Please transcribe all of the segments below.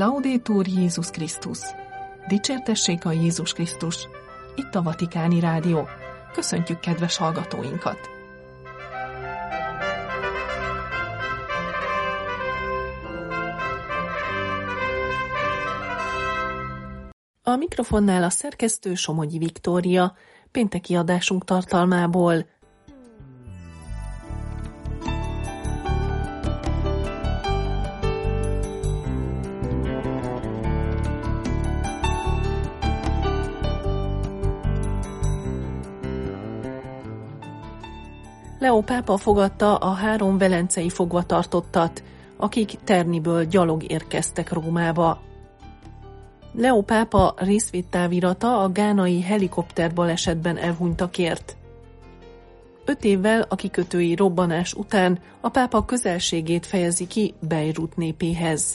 Laudetur Jézus Krisztus! Dicsértessék a Jézus Krisztus! Itt a Vatikáni Rádió. Köszöntjük kedves hallgatóinkat! A mikrofonnál a szerkesztő Somogyi Viktória, pénteki adásunk tartalmából. Leó pápa fogadta a 3 velencei fogvatartottat, akik Terniből gyalog érkeztek Rómába. Leó pápa részvédtávirata a gánai helikopterbalesetben elhunytakért. 5 évvel a kikötői robbanás után a pápa közelségét fejezi ki Beirut népéhez.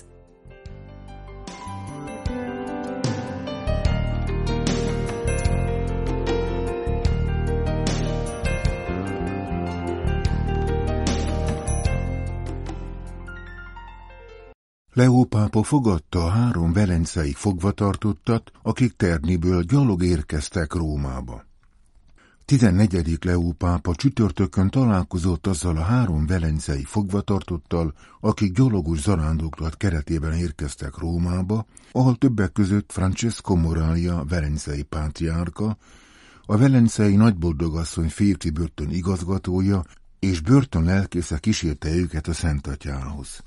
Leó pápa fogadta a 3 velencei fogvatartottat, akik Terniből gyalog érkeztek Rómába. 14. Leó pápa csütörtökön találkozott azzal a 3 velencei fogvatartottal, akik gyalogos zarándoklat keretében érkeztek Rómába, ahol többek között Francesco Moraglia velencei pátriárka, a velencei nagyboldogasszony férfi börtön igazgatója és börtönlelkésze kísérte őket a Szentatyához.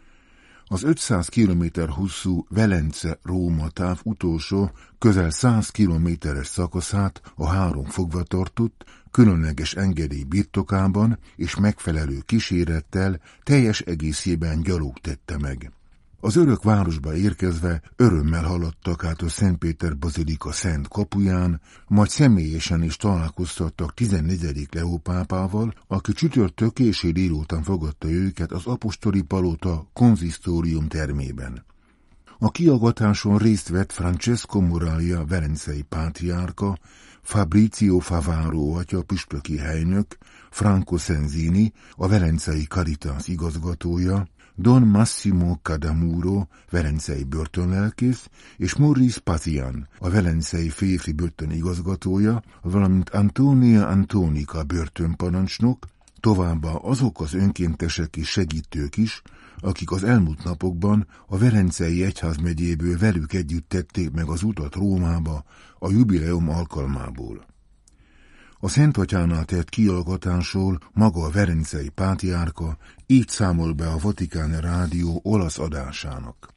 Az 500 km hosszú Velence-Róma táv utolsó, közel 100 kilométeres szakaszát a 3 fogvatartott, különleges engedély birtokában és megfelelő kísérettel teljes egészében gyalog tette meg. Az örök városba érkezve örömmel haladtak át a Szent Péter bazilika szent kapuján, majd személyesen is találkoztattak 14. Leó pápával, aki csütörtök késő délután fogadta őket az apostoli palota konzisztórium termében. A kiallgatáson részt vett Francesco Moraglia velencei pátriárka, Fabrizio Favaro atya püspöki helynök, Franco Senzini, a velencei Caritas igazgatója, Don Massimo Cadamuro, velencei börtönlelkész, és Maurice Pazian, a velencei férfi börtön igazgatója, valamint Antonia Antonica börtönparancsnok, továbbá azok az önkéntesek és segítők is, akik az elmúlt napokban a Velencei Egyházmegyéből velük együtt tették meg az utat Rómába a jubileum alkalmából. A Szent Atyánál tett kiallgatásról maga a velencei pátriárka így számol be a Vatikáni Rádió olasz adásának.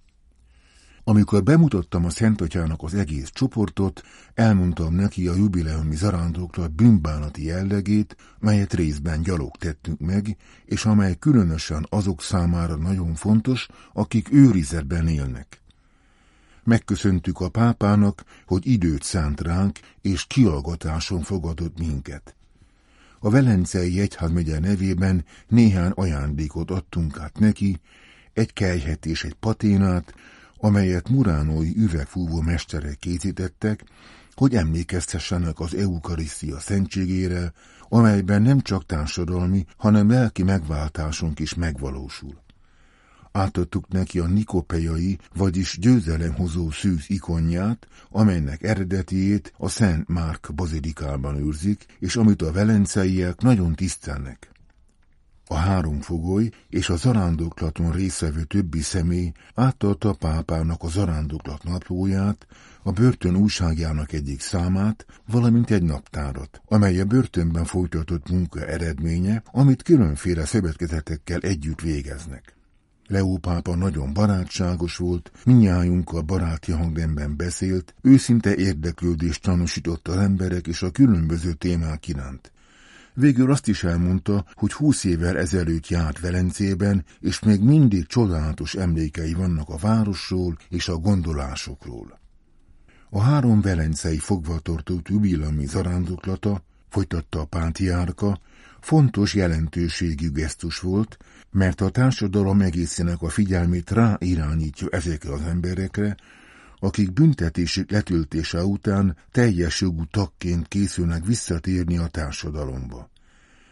Amikor bemutattam a Szent Atyának az egész csoportot, elmondtam neki a jubileumi zarándoklat bűnbánati jellegét, melyet részben gyalog tettünk meg, és amely különösen azok számára nagyon fontos, akik őrizetben élnek. Megköszöntük a pápának, hogy időt szánt ránk, és kiallgatáson fogadott minket. A Velencei Egyházmegye nevében néhány ajándékot adtunk át neki, egy kelyhet és egy paténát, amelyet muránói üvegfúvó mesterek készítettek, hogy emlékeztessenek az eukarisztia szentségére, amelyben nem csak társadalmi, hanem lelki megváltásunk is megvalósul. Átadtuk neki a nikopeiai, vagyis győzelemhozó szűz ikonját, amelynek eredetiét a Szent Márk bazilikában őrzik, és amit a velenceiek nagyon tisztelnek. A 3 fogoly és a zarándoklaton résztvevő többi személy átadta a pápának a zarándoklat naplóját, a börtön újságjának egyik számát, valamint egy naptárat, amely a börtönben folytatott munka eredménye, amit különféle szövetkezetekkel együtt végeznek. Leó pápa nagyon barátságos volt, mindnyájunkkal baráti hangnemben beszélt, őszinte érdeklődést tanúsított az emberek és a különböző témák iránt. Végül azt is elmondta, hogy 20 évvel ezelőtt járt Velencében, és még mindig csodálatos emlékei vannak a városról és a gondolásokról. A 3 velencei fogvatartott jubileumi zarándoklata, folytatta a pátriárka, fontos jelentőségű gesztus volt, mert a társadalom egészének a figyelmét ráirányítja ezekre az emberekre, akik büntetésük letöltése után teljes jogú tagként készülnek visszatérni a társadalomba.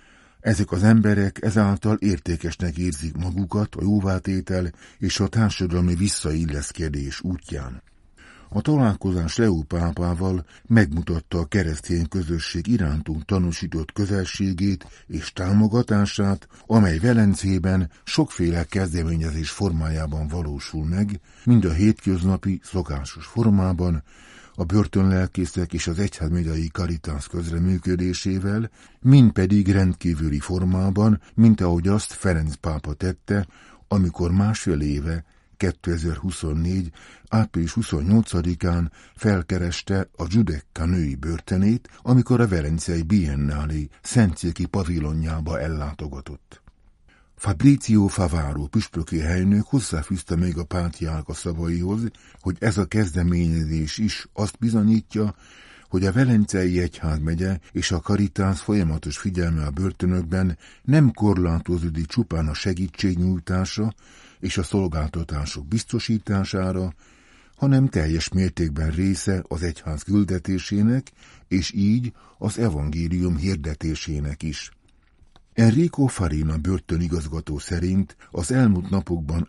Ezek az emberek ezáltal értékesnek érzik magukat a jóvátétel és a társadalmi visszailleszkedés útján. A találkozás Leó pápával megmutatta a keresztény közösség irántunk tanúsított közelségét és támogatását, amely Velencében sokféle kezdeményezés formájában valósul meg, mind a hétköznapi, szokásos formában, a börtönlelkészek és az egyházmegyei Caritas közreműködésével, mind pedig rendkívüli formában, mint ahogy azt Ferenc pápa tette, amikor másfél éve, 2024. április 28-án felkereste a Giudecca női börtönét, amikor a velencei Biennale Szentszéki pavilonjába ellátogatott. Fabrizio Favaro püspöki helynök hozzáfűzte még a pátriárka szavaihoz, hogy ez a kezdeményezés is azt bizonyítja, hogy a velencei egyházmegye és a Caritas folyamatos figyelme a börtönökben nem korlátozódik csupán a segítségnyújtásra és a szolgáltatások biztosítására, hanem teljes mértékben része az egyház küldetésének, és így az evangélium hirdetésének is. Enrico Farina börtönigazgató szerint az elmúlt napokban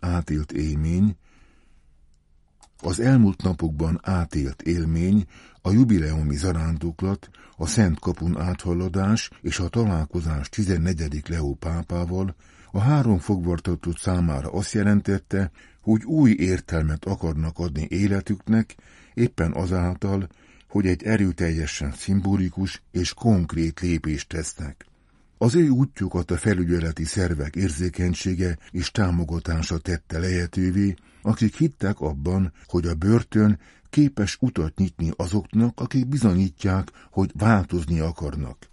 átélt élmény, a jubileumi zarándoklat, a Szent Kapun áthaladás és a találkozás 14. Leó pápával a 3 fogvatartott számára azt jelentette, hogy új értelmet akarnak adni életüknek, éppen azáltal, hogy egy erőteljesen szimbolikus és konkrét lépést tesznek. Az ő útjukat a felügyeleti szervek érzékenysége és támogatása tette lehetővé, akik hittek abban, hogy a börtön képes utat nyitni azoknak, akik bizonyítják, hogy változni akarnak.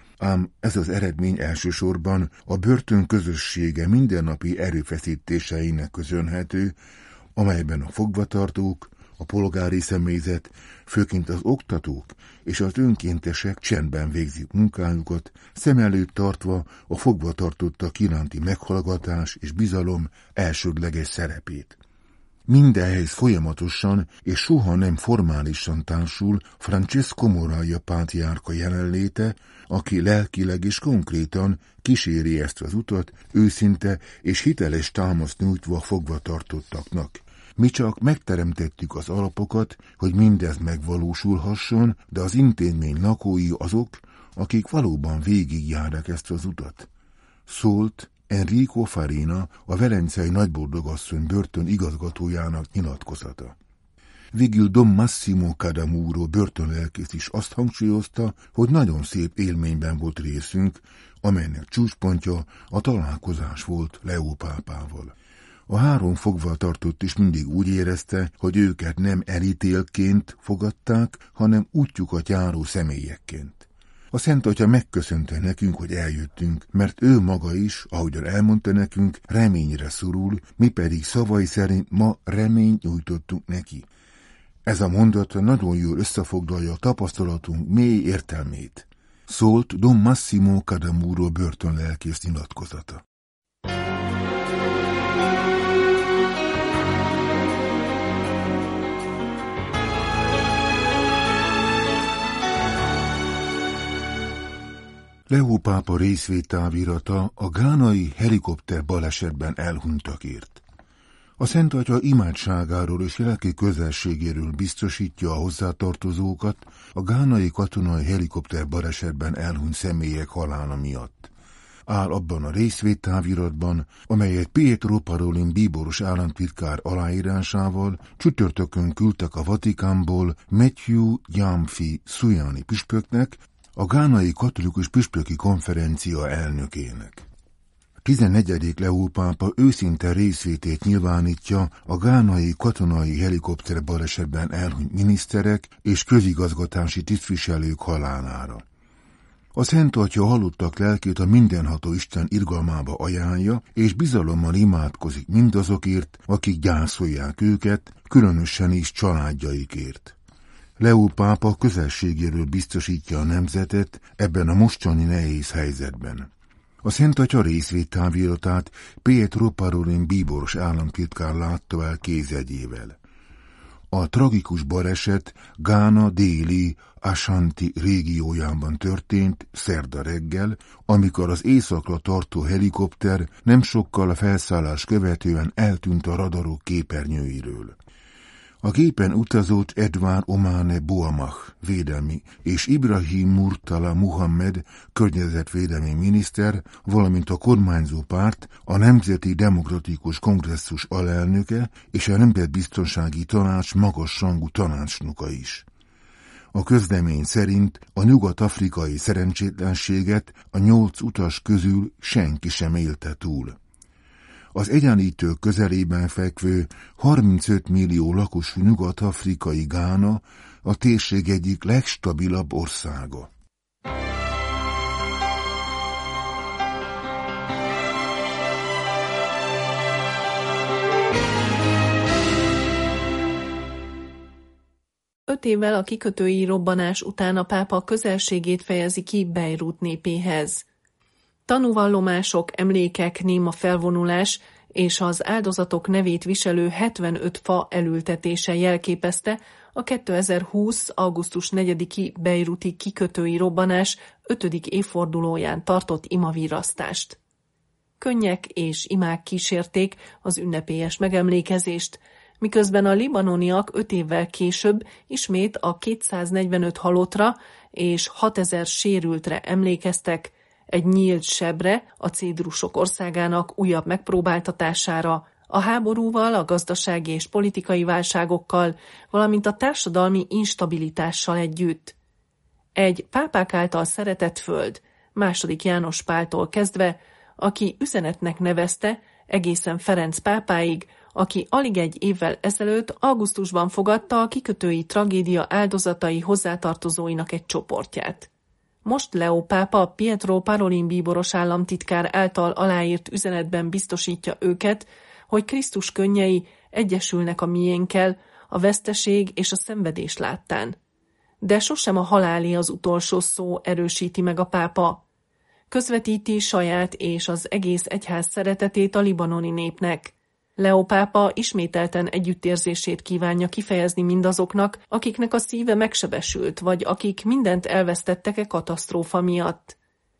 Ám ez az eredmény elsősorban a börtön közössége mindennapi erőfeszítéseinek köszönhető, amelyben a fogvatartók, a polgári személyzet, főként az oktatók és az önkéntesek csendben végzik munkájukat, szem előtt tartva a fogvatartottak iránti meghallgatás és bizalom elsődleges szerepét. Mindehhez folyamatosan és soha nem formálisan társul Francesco Moraia pátriárka jelenléte, aki lelkileg és konkrétan kíséri ezt az utat, őszinte és hiteles támaszt nyújtva fogvatartottaknak. Mi csak megteremtettük az alapokat, hogy mindez megvalósulhasson, de az intézmény lakói azok, akik valóban végigjárják ezt az utat. Szólt Enrico Farina, a velencei Nagyboldogasszony börtön igazgatójának nyilatkozata. Végül Don Massimo Cadamuro börtönlelkész is azt hangsúlyozta, hogy nagyon szép élményben volt részünk, amelynek csúcspontja a találkozás volt Leó pápával. A 3 fogvatartott is mindig úgy érezte, hogy őket nem elítéltként fogadták, hanem útjukat járó személyekként. A Szent Atya megköszönte nekünk, hogy eljöttünk, mert ő maga is, ahogyan elmondta nekünk, reményre szorul, mi pedig szavai szerint ma reményt nyújtottunk neki. Ez a mondat nagyon jól összefoglalja a tapasztalatunk mély értelmét. Szólt Don Massimo Cadamuro börtönlelkész nyilatkozata. Leó pápa részvételvirata a gánai helikopter balesetben elhunytakért. A Szent Atya imádságáról és lelki közelségéről biztosítja a hozzátartozókat a gánai katonai helikopter balesetben elhunyt személyek halála miatt. Áll abban a részvételviratban, amelyet Pietro Parolin bíboros államtitkár aláírásával csütörtökön küldtek a Vatikánból Matthew Gyamfi Sujani püspöknek, a gánai katolikus püspöki konferencia elnökének. 14. Leó pápa őszinte részvétét nyilvánítja a gánai katonai helikopter balesetben elhunyt miniszterek és közigazgatási tisztviselők halálára. A Szent Atya halottak lelkét a mindenható Isten irgalmába ajánlja, és bizalommal imádkozik mindazokért, akik gyászolják őket, különösen is családjaikért. Leó pápa közelségéről biztosítja a nemzetet ebben a mostani nehéz helyzetben. A Szent Atya részvételviratát Pietro Parolin bíboros államtitkár látta el kézjegyével. A tragikus baleset Gána déli Ashanti régiójában történt szerda reggel, amikor az északra tartó helikopter nem sokkal a felszállás követően eltűnt a radarok képernyőiről. A gépen utazott Edouard Omane Boamah védelmi és Ibrahim Murtala Muhammed környezetvédelmi miniszter, valamint a kormányzó párt, a Nemzeti Demokratikus Kongresszus alelnöke és a Nemzetbiztonsági Tanács magasrangú tanácsnoka is. A közlemény szerint a nyugat-afrikai szerencsétlenséget a 8 utas közül senki sem élte túl. Az egyenlítők közelében fekvő 35 millió lakosú nyugat-afrikai Gána a térség egyik legstabilabb országa. Öt évvel a kikötői robbanás után a pápa közelségét fejezi ki Beirut népéhez. Tanúvallomások, emlékek, néma felvonulás és az áldozatok nevét viselő 75 fa elültetése jelképezte a 2020. augusztus 4-i beiruti kikötői robbanás 5. évfordulóján tartott imavirasztást. Könnyek és imák kísérték az ünnepélyes megemlékezést, miközben a libanoniak 5 évvel később ismét a 245 halottra és 6000 sérültre emlékeztek, egy nyílt sebre, a Cédrusok országának újabb megpróbáltatására, a háborúval, a gazdasági és politikai válságokkal, valamint a társadalmi instabilitással együtt. Egy pápák által szeretett föld, II. János Páltól kezdve, aki üzenetnek nevezte, egészen Ferenc pápáig, aki alig egy évvel ezelőtt augusztusban fogadta a kikötői tragédia áldozatai hozzátartozóinak egy csoportját. Most Leo pápa Pietro Parolin bíboros államtitkár által aláírt üzenetben biztosítja őket, hogy Krisztus könnyei egyesülnek a miénkkel, a veszteség és a szenvedés láttán. De sosem a halálé az utolsó szó, erősíti meg a pápa. Közvetíti saját és az egész egyház szeretetét a libanoni népnek. Leo pápa ismételten együttérzését kívánja kifejezni mindazoknak, akiknek a szíve megsebesült, vagy akik mindent elvesztettek katasztrófa miatt.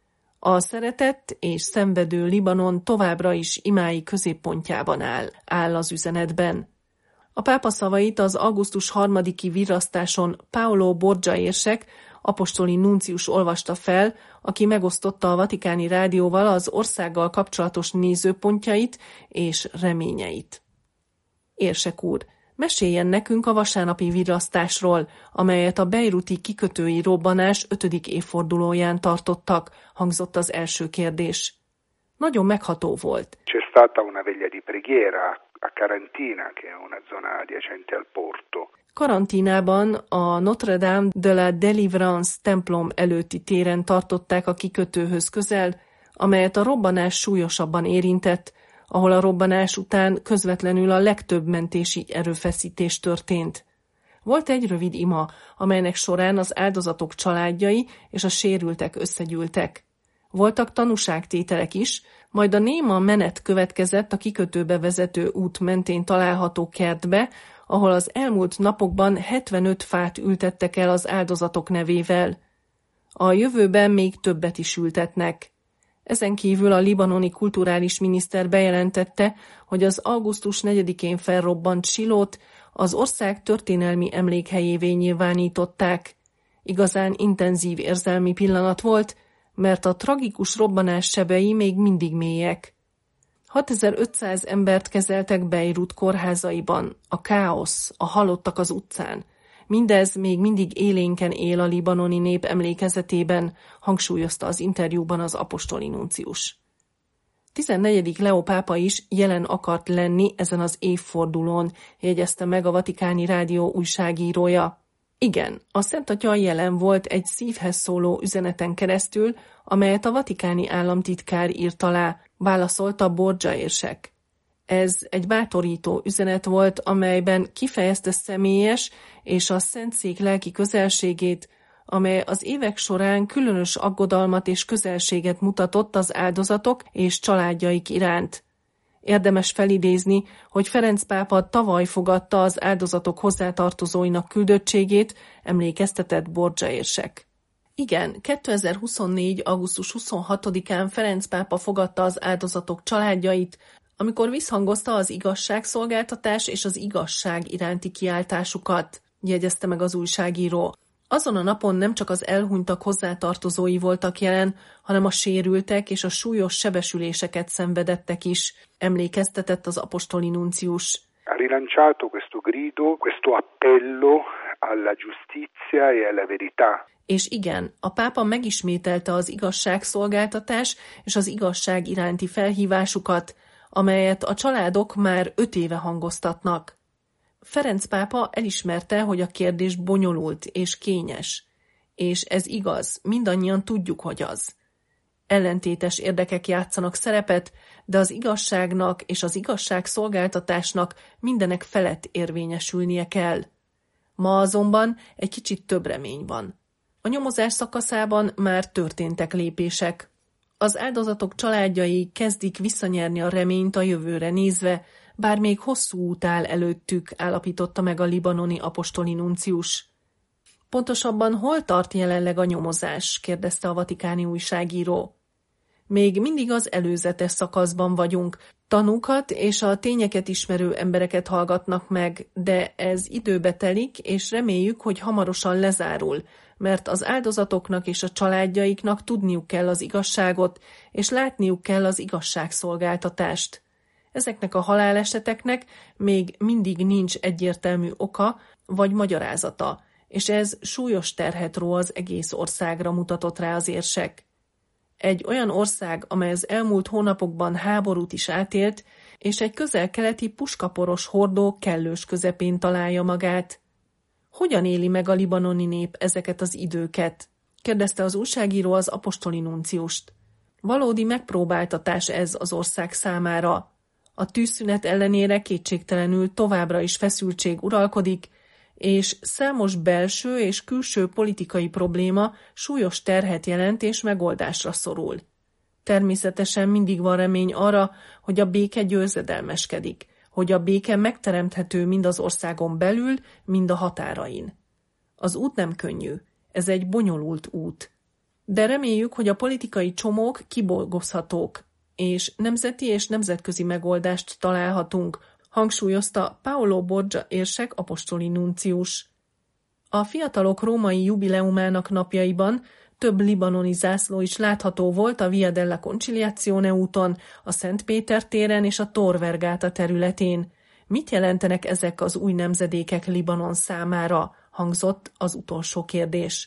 A szeretett és szenvedő Libanon továbbra is imái középpontjában áll az üzenetben. A pápa szavait az augusztus 3-i virrasztáson Paolo Borgia érsek, apostoli nuncius olvasta fel, aki megosztotta a Vatikáni Rádióval az országgal kapcsolatos nézőpontjait és reményeit. Érsek úr, meséljen nekünk a vasárnapi virrasztásról, amelyet a beiruti kikötői robbanás 5. évfordulóján tartottak, hangzott az első kérdés. Nagyon megható volt. C'è stata una veglia di preghiera a Carantina, che è una zona adiacente al porto. Karantinában a Notre Dame de la Délivrance templom előtti téren tartották a kikötőhöz közel, amelyet a robbanás súlyosabban érintett, ahol a robbanás után közvetlenül a legtöbb mentési erőfeszítés történt. Volt egy rövid ima, amelynek során az áldozatok családjai és a sérültek összegyűltek. Voltak tanúságtételek is, majd a néma menet következett a kikötőbe vezető út mentén található kertbe, ahol az elmúlt napokban 75 fát ültettek el az áldozatok nevével. A jövőben még többet is ültetnek. Ezen kívül a libanoni kulturális miniszter bejelentette, hogy az augusztus 4-én felrobbant Silót az ország történelmi emlékhelyévé nyilvánították. Igazán intenzív érzelmi pillanat volt, mert a tragikus robbanás sebei még mindig mélyek. 6500 embert kezeltek Beirut kórházaiban, a káosz, a halottak az utcán. Mindez még mindig élénken él a libanoni nép emlékezetében, hangsúlyozta az interjúban az apostoli nuncius. 14. Leo pápa is jelen akart lenni ezen az évfordulón, jegyezte meg a Vatikáni Rádió újságírója. Igen, a Szent Atya jelen volt egy szívhez szóló üzeneten keresztül, amelyet a vatikáni államtitkár írt alá, válaszolta Borgia érsek. Ez egy bátorító üzenet volt, amelyben kifejezte személyes és a Szentszék lelki közelségét, amely az évek során különös aggodalmat és közelséget mutatott az áldozatok és családjaik iránt. Érdemes felidézni, hogy Ferenc pápa tavaly fogadta az áldozatok hozzátartozóinak küldöttségét, emlékeztetett Borgia érsek. Igen, 2024. augusztus 26-án Ferenc pápa fogadta az áldozatok családjait, amikor visszhangozta az igazságszolgáltatás és az igazság iránti kiáltásukat, jegyezte meg az újságíró. Azon a napon nem csak az elhunytak hozzátartozói voltak jelen, hanem a sérültek és a súlyos sebesüléseket szenvedettek is, emlékeztetett az apostoli nuncius. Ha rilanciato questo grido, questo appello alla giustizia e alla verità. És igen, a pápa megismételte az igazságszolgáltatás és az igazság iránti felhívásukat, amelyet a családok már 5 éve hangoztatnak. Ferenc pápa elismerte, hogy a kérdés bonyolult és kényes, és ez igaz, mindannyian tudjuk, hogy az. Ellentétes érdekek játszanak szerepet, de az igazságnak és az igazságszolgáltatásnak mindenek felett érvényesülnie kell. Ma azonban egy kicsit több remény van. A nyomozás szakaszában már történtek lépések. Az áldozatok családjai kezdik visszanyerni a reményt a jövőre nézve, bár még hosszú út áll előttük, állapította meg a libanoni apostoli nuncius. Pontosabban hol tart jelenleg a nyomozás? Kérdezte a vatikáni újságíró. Még mindig az előzetes szakaszban vagyunk. Tanúkat és a tényeket ismerő embereket hallgatnak meg, de ez időbe telik, és reméljük, hogy hamarosan lezárul, mert az áldozatoknak és a családjaiknak tudniuk kell az igazságot, és látniuk kell az igazságszolgáltatást. Ezeknek a haláleseteknek még mindig nincs egyértelmű oka vagy magyarázata, és ez súlyos terhet ró az egész országra, mutatott rá az érsek. Egy olyan ország, amely az elmúlt hónapokban háborút is átélt, és egy közel-keleti puskaporos hordó kellős közepén találja magát. Hogyan éli meg a libanoni nép ezeket az időket? Kérdezte az újságíró az apostoli nunciust. Valódi megpróbáltatás ez az ország számára. A tűzszünet ellenére kétségtelenül továbbra is feszültség uralkodik, és számos belső és külső politikai probléma súlyos terhet jelent és megoldásra szorul. Természetesen mindig van remény arra, hogy a béke győzedelmeskedik, hogy a béke megteremthető mind az országon belül, mind a határain. Az út nem könnyű, ez egy bonyolult út. De reméljük, hogy a politikai csomók kidolgozhatók, és nemzeti és nemzetközi megoldást találhatunk, hangsúlyozta Paolo Borgia érsek apostoli nuncius. A fiatalok római jubileumának napjaiban több libanoni zászló is látható volt a Via della Conciliazione úton, a Szent Péter téren és a Tor Vergata területén. Mit jelentenek ezek az új nemzedékek Libanon számára? Hangzott az utolsó kérdés.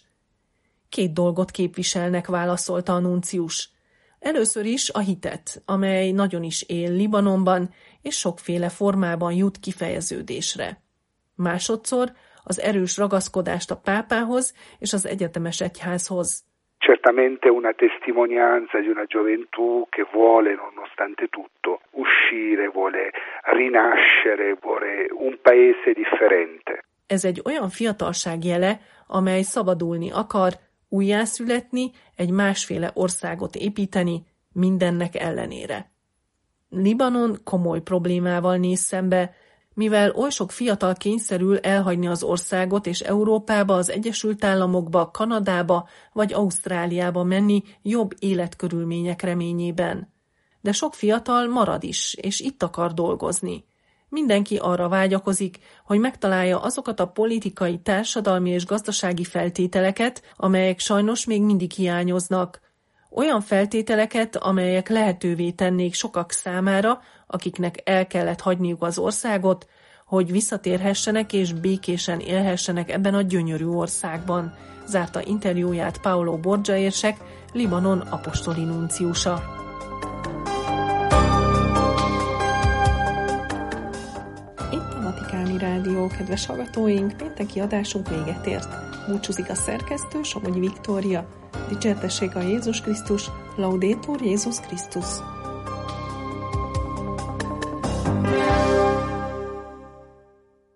2 dolgot képviselnek, válaszolta a nuncius. Először is a hitet, amely nagyon is él Libanonban, és sokféle formában jut kifejeződésre. Másodszor az erős ragaszkodást a pápához és az egyetemes egyházhoz. Certamente una testimonianza di una gioventù che vuole, nonostante tutto, uscire, vuole rinascere, vuole un paese differente. Ez egy olyan fiatalság jele, amely szabadulni akar, újjászületni, egy másféle országot építeni, mindennek ellenére. Libanon komoly problémával néz szembe, mivel oly sok fiatal kényszerül elhagyni az országot és Európába, az Egyesült Államokba, Kanadába vagy Ausztráliába menni jobb életkörülmények reményében. De sok fiatal marad is, és itt akar dolgozni. Mindenki arra vágyakozik, hogy megtalálja azokat a politikai, társadalmi és gazdasági feltételeket, amelyek sajnos még mindig hiányoznak. Olyan feltételeket, amelyek lehetővé tennék sokak számára, akiknek el kellett hagyniuk az országot, hogy visszatérhessenek és békésen élhessenek ebben a gyönyörű országban, zárta interjúját Paolo Borgia érsek, Libanon apostoli nunciusa. Itt a Vatikáni Rádió, kedves hallgatóink, pénteki adásunk véget ért. Búcsúzik a szerkesztő, Somogyi Viktória. Dicsértessék a Jézus Krisztus, Laudetur Jézus Krisztus!